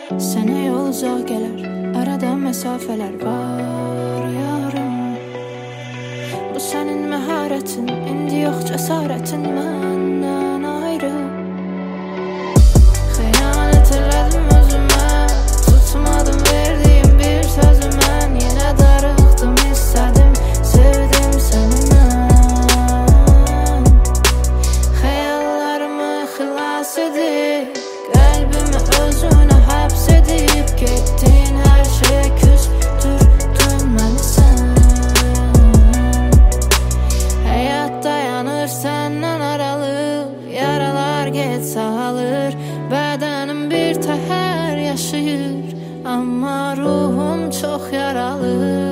Sənə yol uzaq gələr, arada məsafələr var yarım. Bu sənin məharətin, indi yox cəsarətin məndən ayrı. Xəyanət elədim özümə, tutmadım verdiyim bir sözü mən. Yenə darıxdım, istədim, sevdim səni mən. Xəyallarımı xilas edib, qəlbimi özünə həbs edib, getdin hər şey küstürdün məni sən. Həyat dayanır səndən aralı, yaralar get sağalır, bədənim bir təhər yaşayır, amma ruhum çox yaralı.